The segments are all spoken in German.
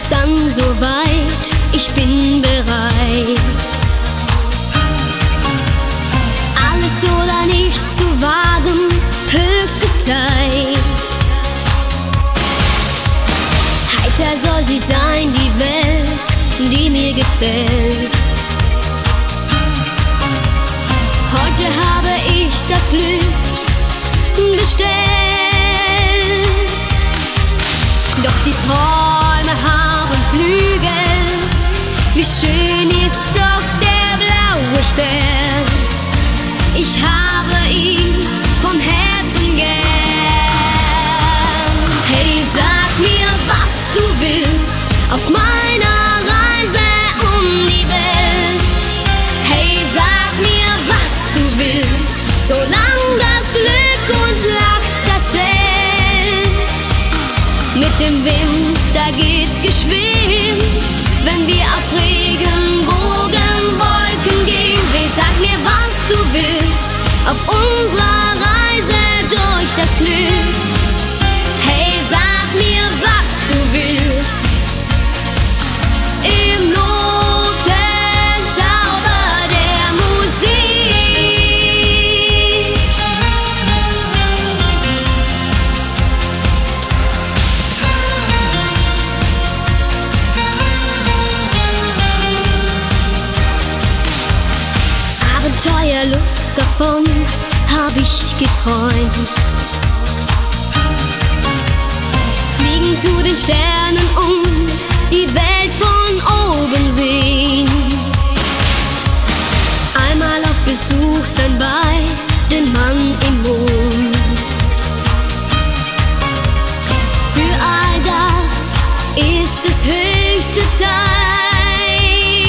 dann soweit, ich bin bereit. Alles oder nichts zu wagen, höchste Zeit. Heiter soll sie sein, die Welt, die mir gefällt. Heute habe ich das Glück bestellt. Doch die Träume haben Flügel. Wie schön ist doch der blaue Stern. Ich habe ihn vom Herzen gern. Hey, sag mir, was du willst auf meiner Reise um die Welt. Hey, sag mir, was du willst, solange das Glück uns lacht, das zählt. Mit dem Wind, da geht's geschwind, wenn wir auf Regenbogenwolken gehen. Hey, sag mir, was du willst auf unserer Reise durch das Glück. Hey, sag mir, was du willst im Notenzauber der Musik. Abenteuer, Lust, davon hab ich geträumt. Fliegen zu den Sternen und die Welt von oben sehen. Einmal auf Besuch sein bei dem Mann im Mond. Für all das ist es höchste Zeit.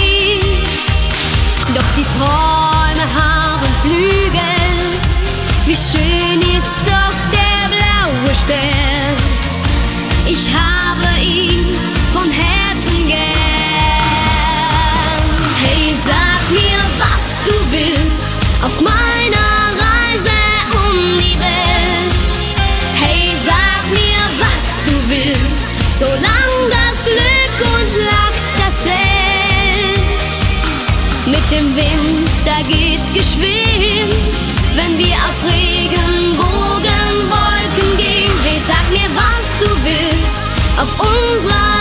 Doch die Träume haben Flügel. Wie schön ist doch der blaue Stern. Ich habe ihn vom Herzen gern. Hey, sag mir, was du willst auf meiner Reise um die Welt. Hey, sag mir, was du willst, solange das Glück uns lacht, das zählt. Mit dem Wind, da geht's geschwind, wenn wir auf Regenbogenwolken gehen. Hey, sag mir, was du willst auf unserer